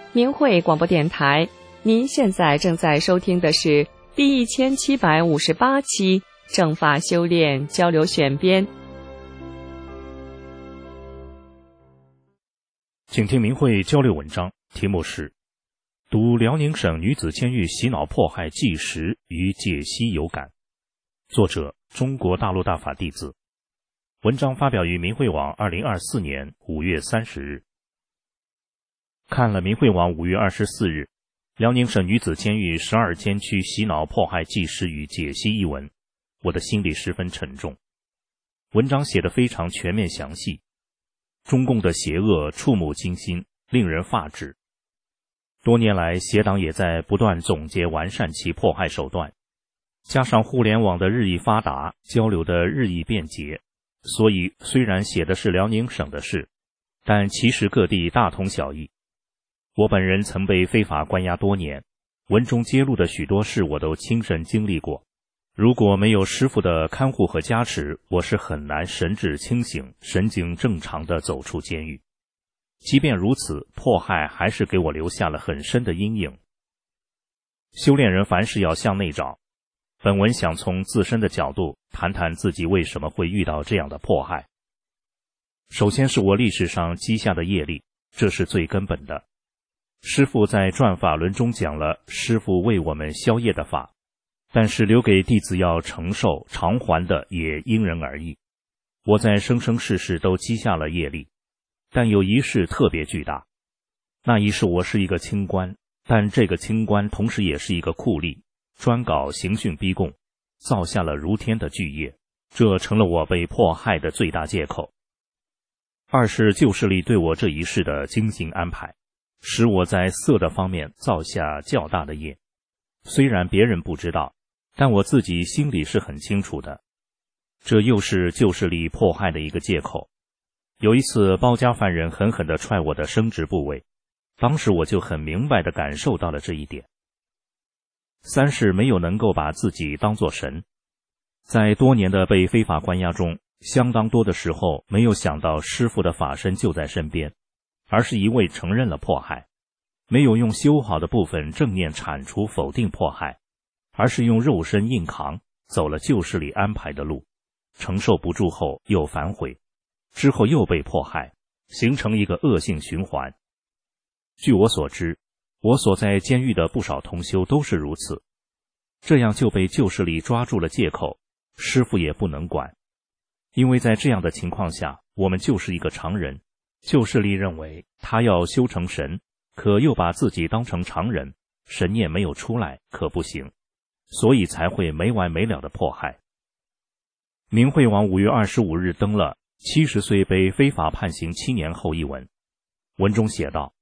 明慧广播电台，您现在正在收听的是第1758期正法修炼交流选编。 请听明慧交流文章，题目是读辽宁省女子监狱洗脑迫害纪实与解析有感，作者中国大陆大法弟子。文章发表于明慧网2024年5月30日。看了明慧网5月24日辽宁省女子监狱12监区洗脑迫害纪实与解析一文，我的心里十分沉重。文章写得非常全面详细，中共的邪恶触目惊心，令人发指。多年来，邪党也在不断总结完善其迫害手段，加上互联网的日益发达，交流的日益便捷，所以虽然写的是辽宁省的事，但其实各地大同小异。我本人曾被非法关押多年，文中揭露的许多事我都亲身经历过。如果没有师父的看护和加持，我是很难神志清醒、神经正常地走出监狱。即便如此，迫害还是给我留下了很深的阴影。修炼人凡事要向内找，本文想从自身的角度谈谈自己为什么会遇到这样的迫害。首先是我历史上积下的业力，这是最根本的。师父在转法轮中讲了师父为我们消业的法，但是留给弟子要承受偿还的也因人而异。我在生生世世都积下了业力，但有一事特别巨大。那一世我是一个清官，但这个清官同时也是一个酷吏，专搞刑讯逼供，造下了如天的巨业，这成了我被迫害的最大借口。二是旧势力对我这一世的精心安排，使我在色的方面造下较大的业。虽然别人不知道，但我自己心里是很清楚的。这又是旧势力迫害的一个借口。有一次包家犯人狠狠地踹我的生殖部位，当时我就很明白地感受到了这一点。三是没有能够把自己当作神。在多年的被非法关押中，相当多的时候没有想到师父的法身就在身边，而是一味承认了迫害，没有用修好的部分正念铲除否定迫害，而是用肉身硬扛，走了旧势力安排的路，承受不住后又反悔，之后又被迫害，形成一个恶性循环。据我所知，我所在监狱的不少同修都是如此，这样就被旧势力抓住了借口，师父也不能管。因为在这样的情况下，我们就是一个常人，旧势力认为他要修成神，可又把自己当成常人，神念没有出来可不行，所以才会没完没了的迫害。明慧网5月25日登了70岁被非法判刑7年后一文，文中写道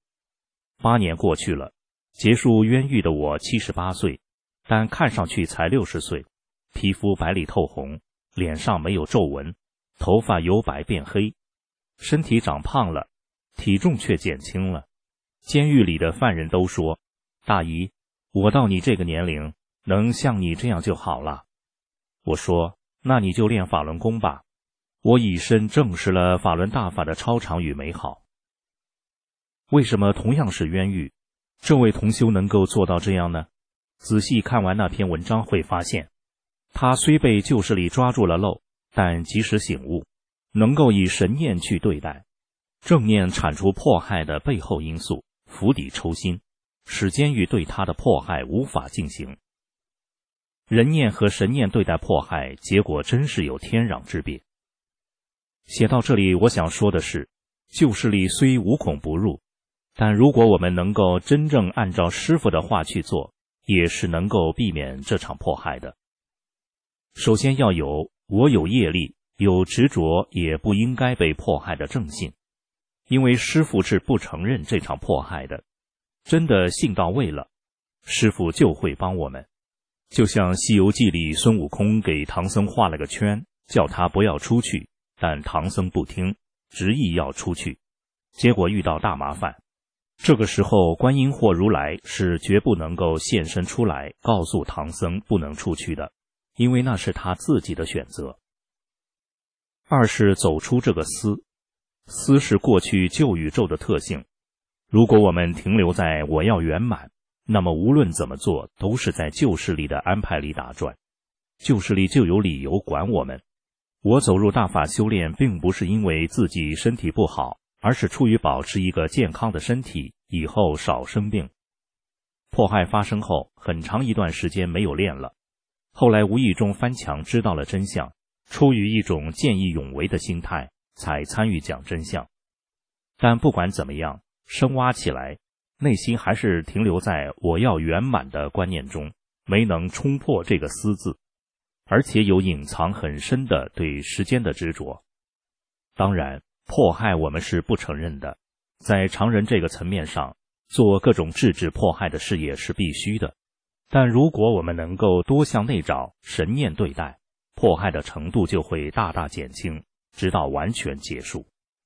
：8年过去了，结束冤狱的我78岁，但看上去才60岁，皮肤白里透红，脸上没有皱纹，头发由白变黑，身体长胖了，体重却减轻了。监狱里的犯人都说，大姨，我到你这个年龄，能像你这样就好了。我说，那你就练法轮功吧。我以身证实了法轮大法的超常与美好。为什么同样是冤狱，这位同修能够做到这样呢？仔细看完那篇文章会发现，他虽被旧势力抓住了漏，但及时醒悟，能够以神念去对待，正念铲除迫害的背后因素，釜底抽薪，使监狱对他的迫害无法进行。人念和神念对待迫害，结果真是有天壤之别。写到这里，我想说的是，旧势力虽无孔不入，但如果我们能够真正按照师父的话去做，也是能够避免这场迫害的。首先要有我有业力，有执着也不应该被迫害的正信，因为师父是不承认这场迫害的。真的信到位了，师父就会帮我们。就像《西游记》里孙悟空给唐僧画了个圈，叫他不要出去，但唐僧不听，执意要出去，结果遇到大麻烦。这个时候观音或如来是绝不能够现身出来告诉唐僧不能出去的，因为那是他自己的选择。二是走出这个思，思是过去旧宇宙的特性， 如果我们停留在我要圆满，那么无论怎么做都是在旧势力的安排里打转，旧势力就有理由管我们。我走入大法修炼并不是因为自己身体不好，而是出于保持一个健康的身体，以后少生病。迫害发生后，很长一段时间没有练了，后来无意中翻墙知道了真相，出于一种见义勇为的心态，才参与讲真相。但不管怎么样，深挖起来，内心还是停留在我要圆满的观念中，没能冲破这个私字，而且有隐藏很深的对时间的执着。当然，迫害我们是不承认的，在常人这个层面上，做各种制止迫害的事业是必须的。但如果我们能够多向内找，神念对待，迫害的程度就会大大减轻，直到完全结束。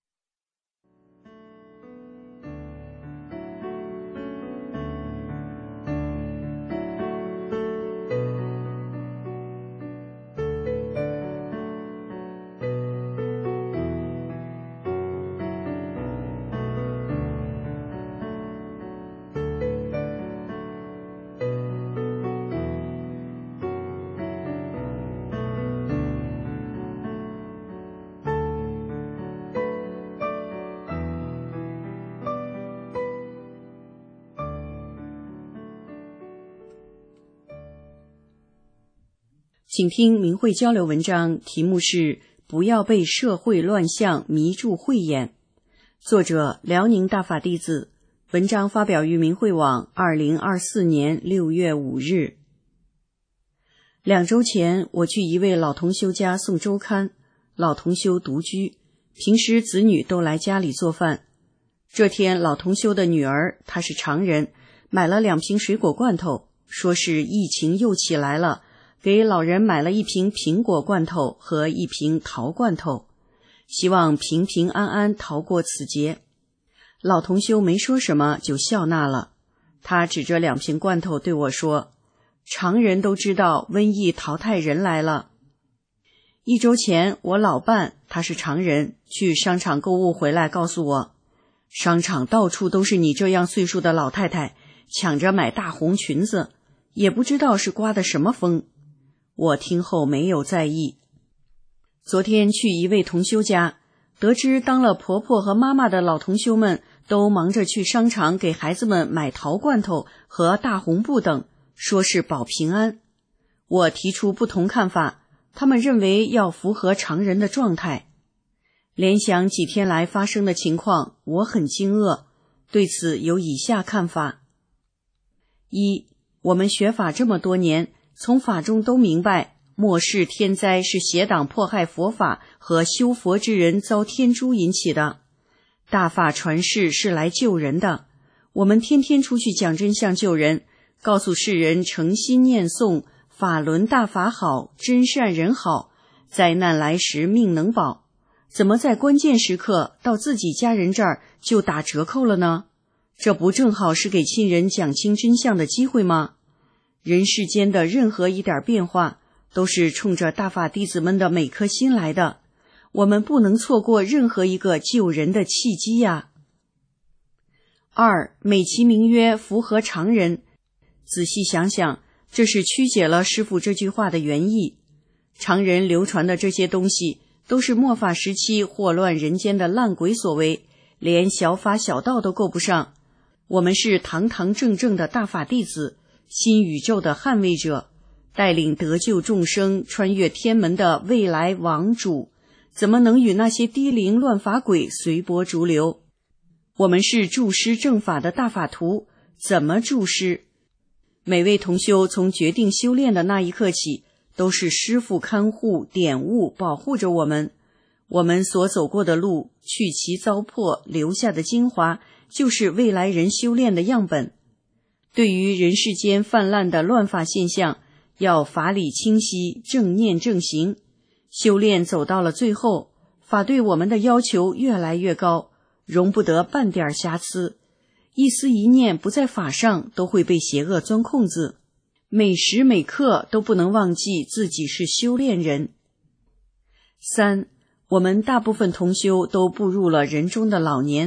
请听明慧交流文章，题目是不要被社会乱象迷住慧眼，作者辽宁大法弟子，文章发表于明慧网2024年6月5日。2周前，我去一位老同修家送周刊，老同修独居，平时子女都来家里做饭。这天，老同修的女儿，她是常人，买了2瓶水果罐头，说是疫情又起来了，给老人买了1瓶苹果罐头和1瓶桃罐头，希望平平安安逃过此劫。老同修没说什么就笑纳了，他指着2瓶罐头对我说，常人都知道瘟疫淘汰人来了。1周前，我老伴，他是常人，去商场购物回来告诉我，商场到处都是你这样岁数的老太太，抢着买大红裙子，也不知道是刮的什么风。我听后没有在意。昨天去一位同修家，得知当了婆婆和妈妈的老同修们都忙着去商场给孩子们买桃罐头和大红布等，说是保平安。我提出不同看法，他们认为要符合常人的状态。联想几天来发生的情况，我很惊愕，对此有以下看法。1. 我们学法这么多年，从法中都明白，末世天灾是邪党迫害佛法和修佛之人遭天诛引起的。大法传世是来救人的，我们天天出去讲真相救人，告诉世人诚心念诵法轮大法好，真善人好，灾难来时命能保。怎么在关键时刻到自己家人这儿就打折扣了呢？这不正好是给亲人讲清真相的机会吗？人世间的任何一点变化，都是冲着大法弟子们的每颗心来的，我们不能错过任何一个救人的契机呀。2. 美其名曰符合常人，仔细想想，这是曲解了师父这句话的原意。常人流传的这些东西，都是末法时期祸乱人间的烂鬼所为，连小法小道都够不上。我们是堂堂正正的大法弟子，新宇宙的捍卫者，带领得救众生穿越天门的未来王主，怎么能与那些低龄乱法鬼随波逐流？我们是助师正法的大法徒，怎么助师？每位同修从决定修炼的那一刻起，都是师父看护、点悟、保护着我们。我们所走过的路，去其糟粕，留下的精华，就是未来人修炼的样本。对于人世间泛滥的乱法现象，要法理清晰，正念正行。修炼走到了最后，法对我们的要求越来越高，容不得半点瑕疵。一丝一念不在法上，都会被邪恶钻空子。每时每刻都不能忘记自己是修炼人。3. 我们大部分同修都步入了人中的老年，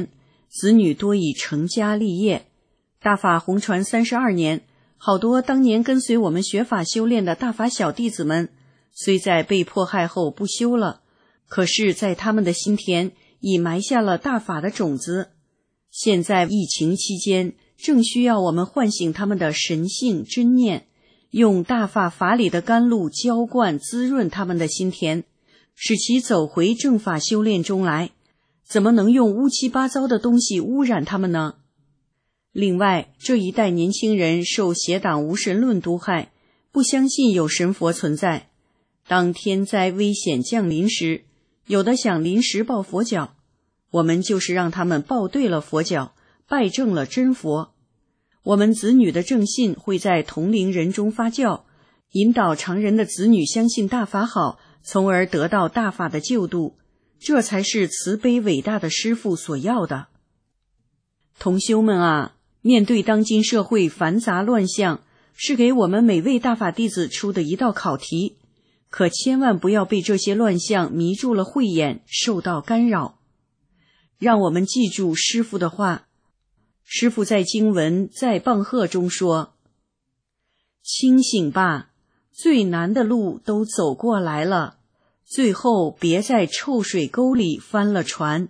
子女多已成家立业。大法弘传32年，好多当年跟随我们学法修炼的大法小弟子们，虽在被迫害后不修了，可是在他们的心田已埋下了大法的种子。现在疫情期间，正需要我们唤醒他们的神性真念，用大法法理的甘露浇灌滋润他们的心田，使其走回正法修炼中来。怎么能用乌七八糟的东西污染他们呢？另外，这一代年轻人受邪党无神论毒害，不相信有神佛存在。当天灾危险降临时，有的想临时抱佛脚，我们就是让他们抱对了佛脚，拜正了真佛。我们子女的正信会在同龄人中发酵，引导常人的子女相信大法好，从而得到大法的救度，这才是慈悲伟大的师父所要的。同修们啊，面对当今社会繁杂乱象，是给我们每位大法弟子出的一道考题，可千万不要被这些乱象迷住了慧眼，受到干扰。让我们记住师父的话，师父在经文在棒喝中说，清醒吧，最难的路都走过来了，最后别在臭水沟里翻了船。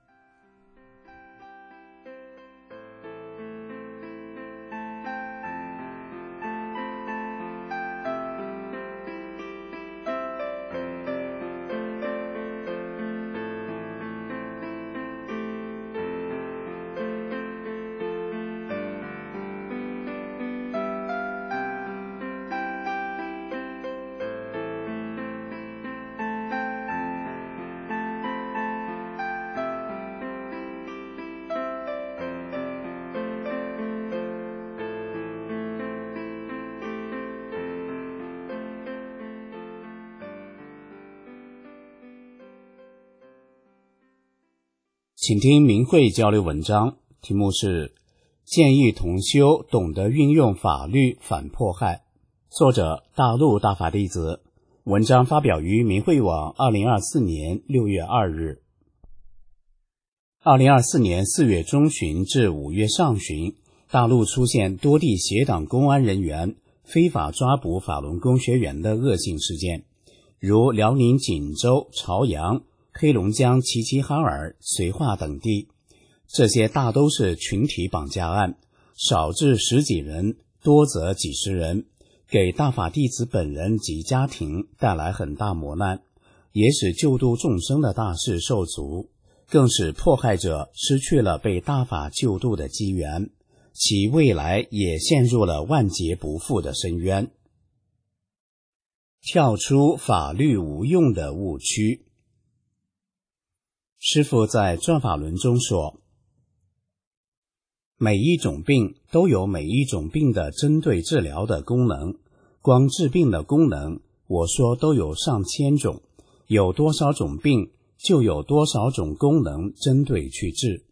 请听明慧交流文章，题目是建议同修懂得运用法律反迫害，作者大陆大法弟子，文章发表于明慧网2024年6月2日。2024年4月中旬至5月上旬，大陆出现多地邪党公安人员非法抓捕法轮功学员的恶性事件，如辽宁锦州、朝阳、黑龙江齐齐哈尔、绥化等地，这些大都是群体绑架案，少至10几人，多则几十人，给大法弟子本人及家庭带来很大磨难，也使救度众生的大事受阻，更使迫害者失去了被大法救度的机缘，其未来也陷入了万劫不复的深渊。跳出法律无用的误区。师父在转法轮中说，每一种病都有每一种病的针对治疗的功能，光治病的功能，我说都有上千种，有多少种病，就有多少种功能针对去治。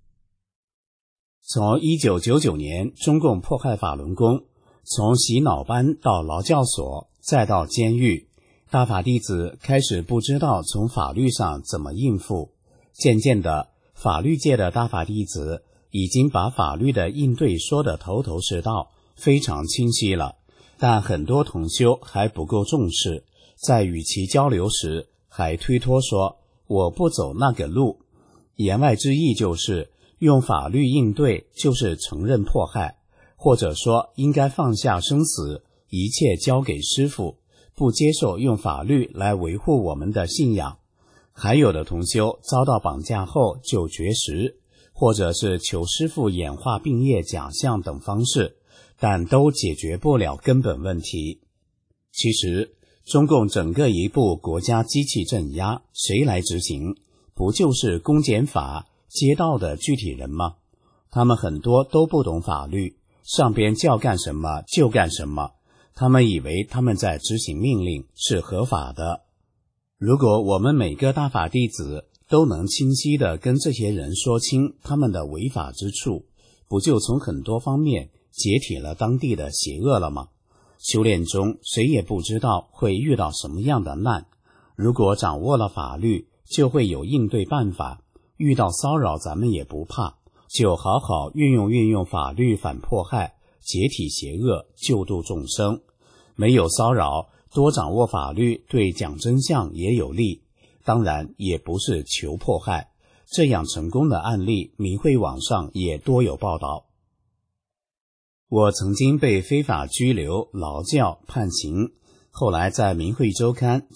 从1999年中共迫害法轮功，从洗脑班到劳教所，再到监狱，大法弟子开始不知道从法律上怎么应付。渐渐的，法律界的大法弟子已经把法律的应对说得头头是道，非常清晰了，但很多同修还不够重视，在与其交流时还推脱说我不走那个路，言外之意就是用法律应对就是承认迫害，或者说应该放下生死，一切交给师父，不接受用法律来维护我们的信仰。还有的同修遭到绑架后就绝食，或者是求师父演化病业假象等方式，但都解决不了根本问题。其实中共整个一部国家机器镇压，谁来执行？不就是公检法街道的具体人吗？他们很多都不懂法律，上边叫干什么就干什么，他们以为他们在执行命令是合法的。如果我们每个大法弟子都能清晰地跟这些人说清他们的违法之处，不就从很多方面解体了当地的邪恶了吗？修炼中谁也不知道会遇到什么样的难，如果掌握了法律，就会有应对办法， 遇到骚扰咱们也不怕，就好好运用法律反迫害，解体邪恶，救度众生。没有骚扰，多掌握法律对讲真相也有利，当然也不是求迫害。这样成功的案例，明慧网上也多有报道。我曾经被非法拘留、劳教、判刑，后来在明慧周刊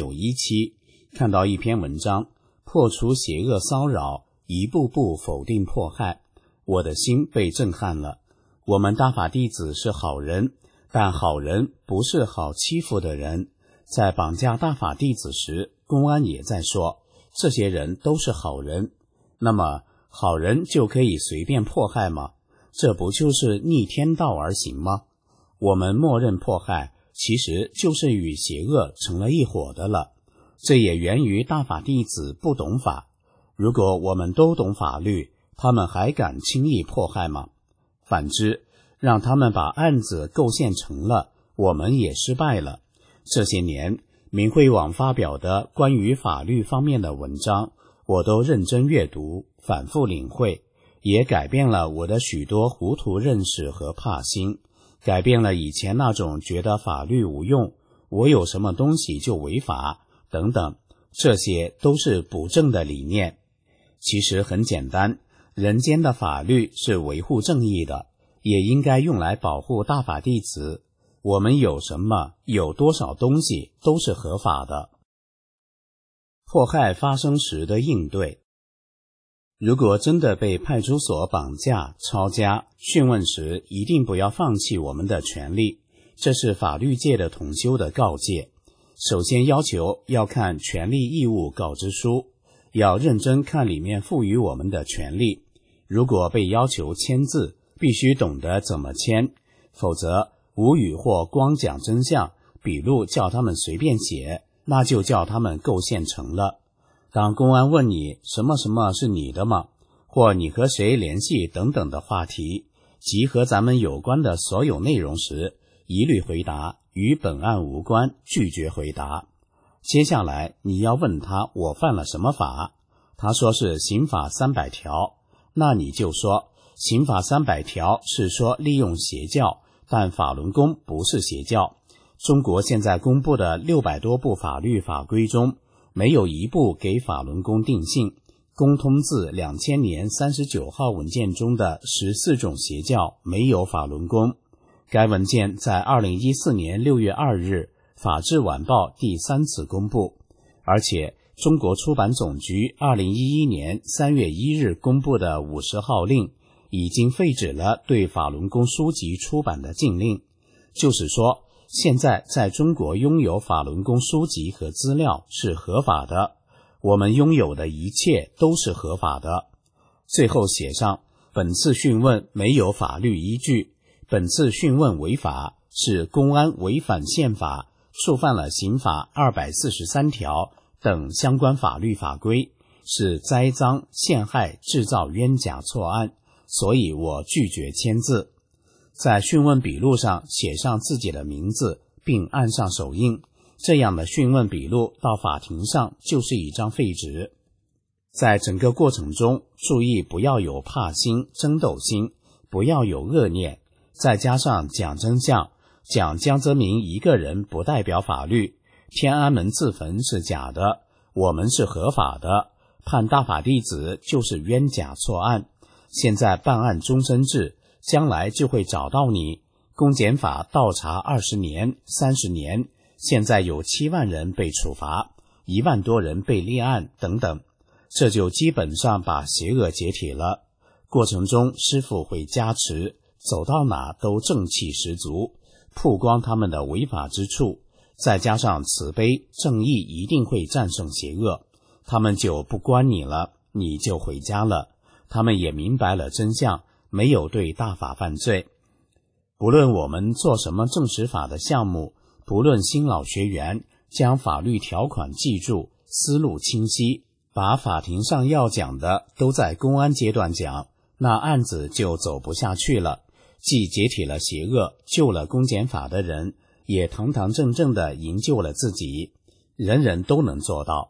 7917看到一篇文章，破除邪恶骚扰，一步步否定迫害，我的心被震撼了。我们大法弟子是好人，但好人不是好欺负的人。在绑架大法弟子时，公安也在说这些人都是好人，那么好人就可以随便迫害吗？这不就是逆天道而行吗？我们默认迫害，其实就是与邪恶成了一伙的了。这也源于大法弟子不懂法。如果我们都懂法律，他们还敢轻易迫害吗？反之，让他们把案子构陷成了，我们也失败了。这些年，明慧网发表的关于法律方面的文章，我都认真阅读，反复领会，也改变了我的许多糊涂认识和怕心，改变了以前那种觉得法律无用，我有什么东西就违法等等，这些都是不正的理念。其实很简单，人间的法律是维护正义的，也应该用来保护大法弟子。我们有什么，有多少东西都是合法的。迫害发生时的应对，如果真的被派出所绑架、抄家、讯问时，一定不要放弃我们的权利，这是法律界的统修的告诫。首先要求要看权利义务告知书，要认真看里面赋予我们的权利。如果被要求签字，必须懂得怎么签，否则无语或光讲真相，笔录叫他们随便写，那就叫他们构陷成了。当公安问你什么什么是你的吗，或你和谁联系等等的话题，及和咱们有关的所有内容时，一律回答与本案无关，拒绝回答。接下来你要问他我犯了什么法，他说是刑法300条，那你就说刑法300条是说利用邪教，但法轮功不是邪教。中国现在公布的600多部法律法规中，没有一部给法轮功定性。公通字2000年39号文件中的14种邪教没有法轮功。该文件在2014年6月2日法制晚报第3次公布，而且中国出版总局2011年3月1日公布的50号令已经废止了对法轮功书籍出版的禁令，就是说现在在中国拥有法轮功书籍和资料是合法的，我们拥有的一切都是合法的。最后写上本次讯问没有法律依据，本次讯问违法，是公安违反宪法，触犯了刑法243条等相关法律法规，是栽赃陷害制造冤假错案，所以我拒绝签字。在讯问笔录上写上自己的名字，并按上手印，这样的讯问笔录到法庭上就是一张废纸。在整个过程中，注意不要有怕心、争斗心，不要有恶念，再加上讲真相，讲江泽民一个人不代表法律，天安门自焚是假的，我们是合法的，判大法弟子就是冤假错案，现在办案终身制，将来就会找到你。公检法倒查20年、30年，现在有7万人被处罚，1万多人被立案等等，这就基本上把邪恶解体了。过程中师父会加持，走到哪都正气十足，曝光他们的违法之处，再加上慈悲正义一定会战胜邪恶，他们就不关你了，你就回家了。他们也明白了真相，没有对大法犯罪。不论我们做什么正实法的项目，不论新老学员，将法律条款记住，思路清晰，把法庭上要讲的都在公安阶段讲，那案子就走不下去了，既解体了邪恶，救了公检法的人，也堂堂正正地营救了自己。人人都能做到。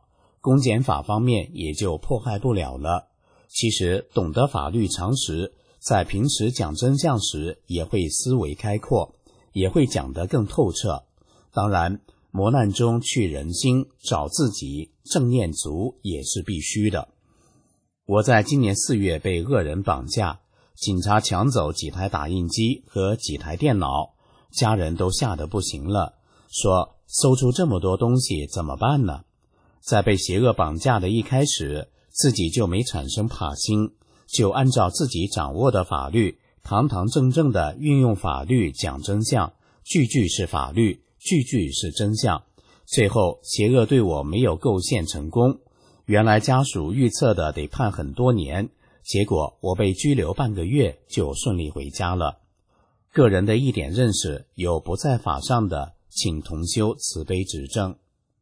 公检法方面也就迫害不了了。其实懂得法律常识，在平时讲真相时也会思维开阔，也会讲得更透彻。当然，磨难中去人心，找自己，正念足也是必须的。我在今年4月被恶人绑架，警察抢走几台打印机和几台电脑，家人都吓得不行了，说搜出这么多东西怎么办呢？在被邪恶绑架的一开始，自己就没产生怕心，就按照自己掌握的法律，堂堂正正地运用法律讲真相，句句是法律，句句是真相。最后邪恶对我没有构陷成功，原来家属预测的得判很多年，结果我被拘留半个月就顺利回家了。个人的一点认识，有不在法上的，请同修慈悲指正。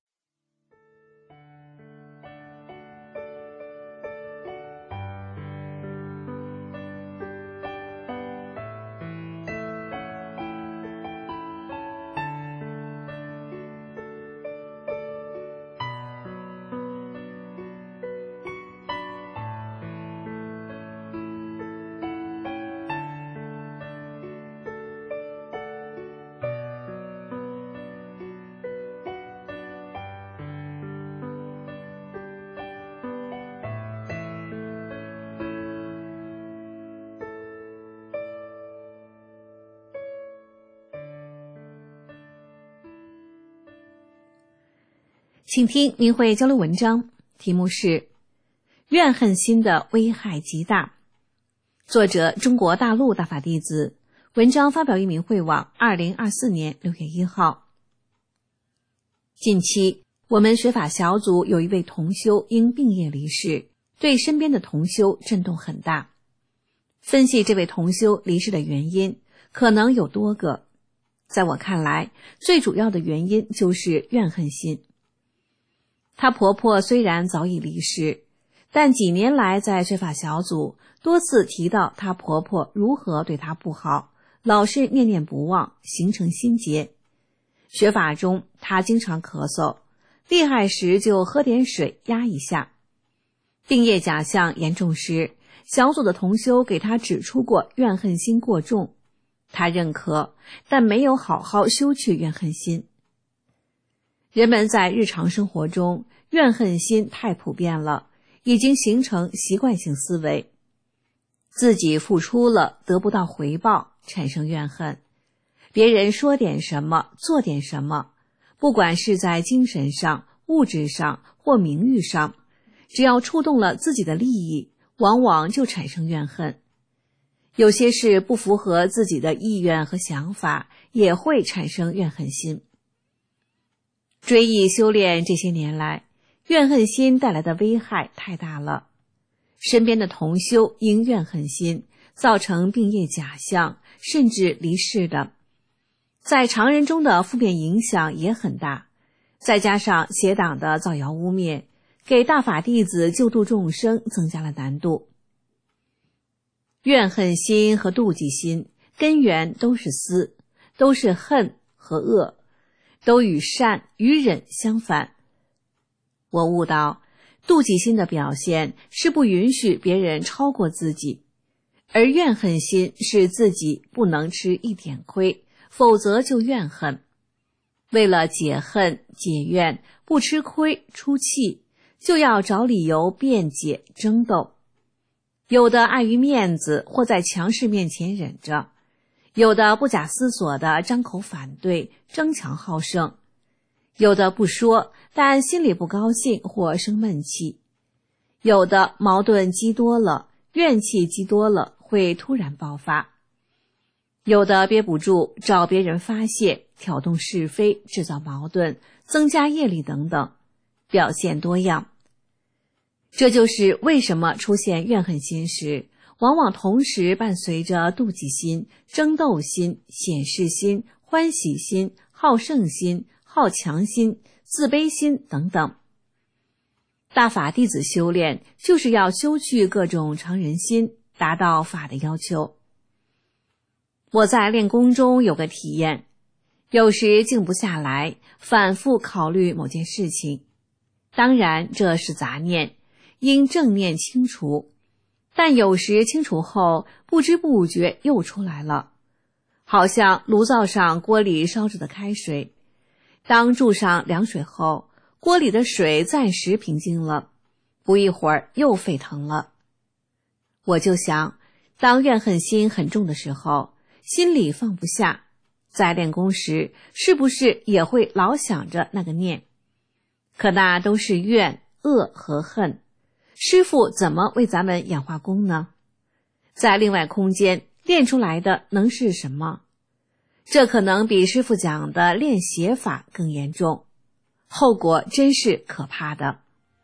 请听明慧交流文章，题目是怨恨心的危害极大，作者中国大陆大法弟子，文章发表于明慧网2024年6月1号。近期我们学法小组有一位同修因病业离世，对身边的同修震动很大。分析这位同修离世的原因可能有多个，在我看来最主要的原因就是怨恨心。她婆婆虽然早已离世，但几年来在学法小组多次提到她婆婆如何对她不好，老是念念不忘，形成心结。学法中她经常咳嗽，厉害时就喝点水压一下。病业假象严重时，小组的同修给她指出过怨恨心过重，她认可，但没有好好修去怨恨心。人们在日常生活中怨恨心太普遍了，已经形成习惯性思维。自己付出了得不到回报，产生怨恨。别人说点什么，做点什么，不管是在精神上、物质上或名誉上，只要触动了自己的利益，往往就产生怨恨。有些事不符合自己的意愿和想法，也会产生怨恨心。追忆修炼这些年来，怨恨心带来的危害太大了。身边的同修因怨恨心造成病业假象，甚至离世的，在常人中的负面影响也很大。再加上邪党的造谣污蔑，给大法弟子救度众生增加了难度。怨恨心和妒忌心根源都是私，都是恨和恶，都与善与忍相反。我悟到，妒忌心的表现是不允许别人超过自己，而怨恨心是自己不能吃一点亏，否则就怨恨。为了解恨解怨，不吃亏出气，就要找理由辩解争斗。有的碍于面子或在强势面前忍着，有的不假思索地张口反对，争强好胜，有的不说，但心里不高兴或生闷气，有的矛盾积多了，怨气积多了，会突然爆发，有的憋不住，找别人发泄，挑动是非，制造矛盾，增加业力等等，表现多样。这就是为什么出现怨恨心时，往往同时伴随着妒忌心、争斗心、显示心、欢喜心、好胜心、好强心、自卑心等等。大法弟子修炼就是要修去各种常人心，达到法的要求。我在练功中有个体验，有时静不下来，反复考虑某件事情， 当然这是杂念，应正念清除，但有时清除后不知不觉又出来了，好像炉灶上锅里烧着的开水，当注上凉水后，锅里的水暂时平静了，不一会儿又沸腾了。我就想，当怨恨心很重的时候，心里放不下，在练功时是不是也会老想着那个念？可那都是怨、恶和恨，师父怎么为咱们演化功呢？在另外空间练出来的能是什么？这可能比师父讲的练邪法更严重，后果真是可怕的。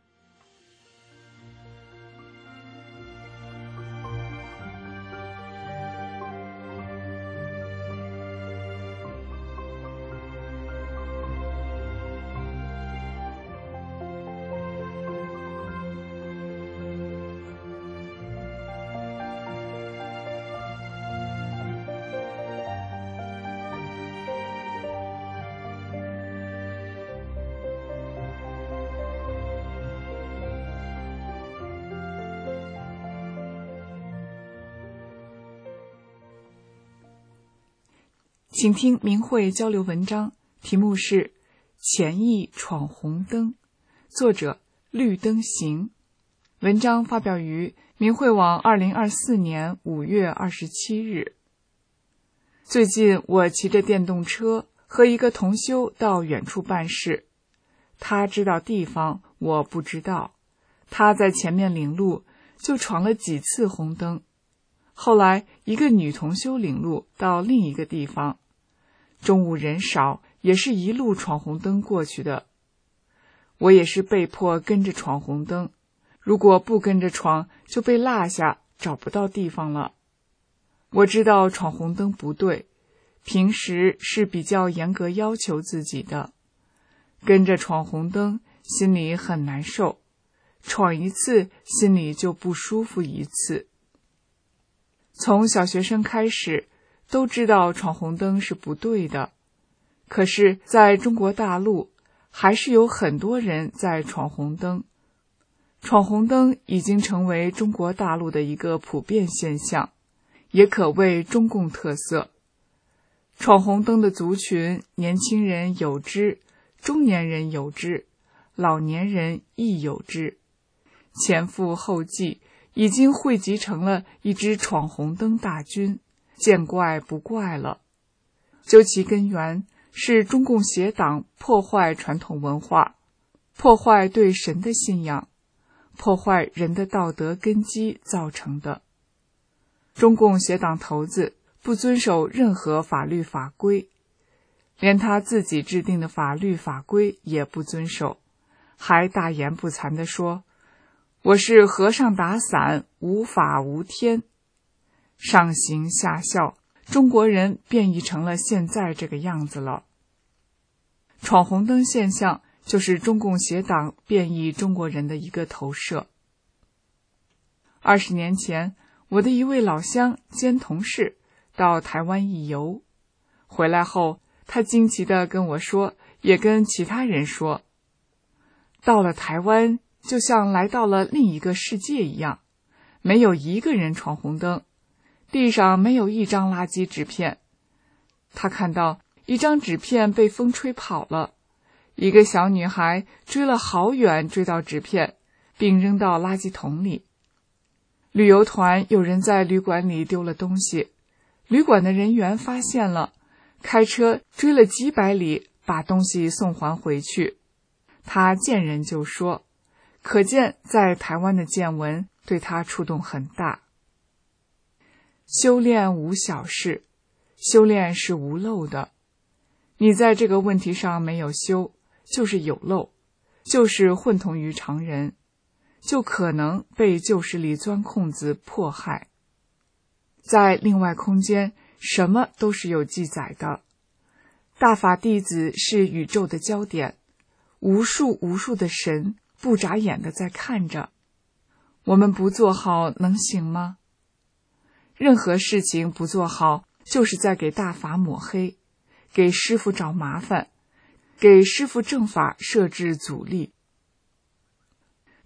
请听明慧交流文章，题目是《潜意闯红灯》，作者绿灯行。文章发表于明慧网2024年5月27日。最近我骑着电动车和一个同修到远处办事，他知道地方，我不知道。他在前面领路，就闯了几次红灯。后来一个女同修领路到另一个地方，中午人少，也是一路闯红灯过去的。我也是被迫跟着闯红灯，如果不跟着闯，就被落下，找不到地方了。我知道闯红灯不对，平时是比较严格要求自己的。跟着闯红灯，心里很难受，闯一次，心里就不舒服一次。从小学生开始，都知道闯红灯是不对的，可是在中国大陆，还是有很多人在闯红灯。闯红灯已经成为中国大陆的一个普遍现象，也可谓中共特色。闯红灯的族群，年轻人有之，中年人有之，老年人亦有之，前赴后继，已经汇集成了一支闯红灯大军，见怪不怪了。究其根源，是中共邪党破坏传统文化，破坏对神的信仰，破坏人的道德根基造成的。中共邪党头子不遵守任何法律法规，连他自己制定的法律法规也不遵守，还大言不惭地说，我是和尚打伞，无法无天。上行下效，中国人变异成了现在这个样子了。闯红灯现象就是中共邪党变异中国人的一个投射。20年前，我的一位老乡兼同事到台湾一游，回来后，他惊奇地跟我说，也跟其他人说，到了台湾就像来到了另一个世界一样，没有一个人闯红灯，地上没有一张垃圾纸片。他看到一张纸片被风吹跑了，一个小女孩追了好远，追到纸片，并扔到垃圾桶里。旅游团有人在旅馆里丢了东西，旅馆的人员发现了，开车追了几百里，把东西送还回去。他见人就说，可见在台湾的见闻对他触动很大。修炼无小事，修炼是无漏的。你在这个问题上没有修，就是有漏，就是混同于常人，就可能被旧势力钻空子迫害。在另外空间，什么都是有记载的。大法弟子是宇宙的焦点，无数无数的神不眨眼的在看着。我们不做好能行吗？任何事情不做好，就是在给大法抹黑，给师父找麻烦，给师父正法设置阻力。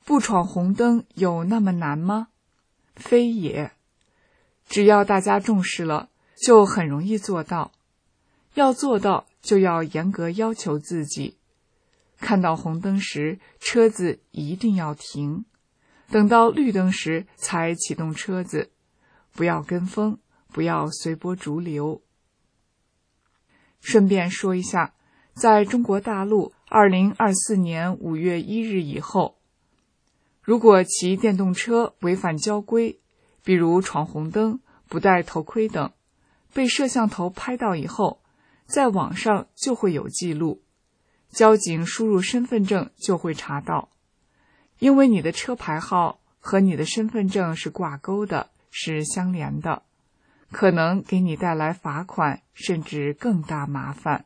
不闯红灯有那么难吗？非也。只要大家重视了，就很容易做到。要做到，就要严格要求自己。看到红灯时，车子一定要停，等到绿灯时才启动车子，不要跟风，不要随波逐流。顺便说一下，在中国大陆2024年5月1日以后，如果骑电动车违反交规，比如闯红灯、不戴头盔等，被摄像头拍到以后，在网上就会有记录，交警输入身份证就会查到。因为你的车牌号和你的身份证是挂钩的，是相连的，可能给你带来罚款，甚至更大麻烦。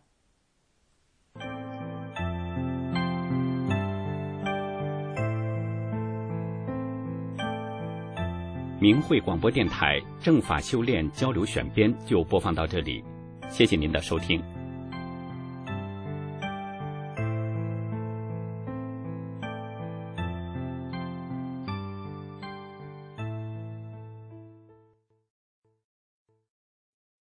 明慧广播电台政法修炼交流选编就播放到这里，谢谢您的收听。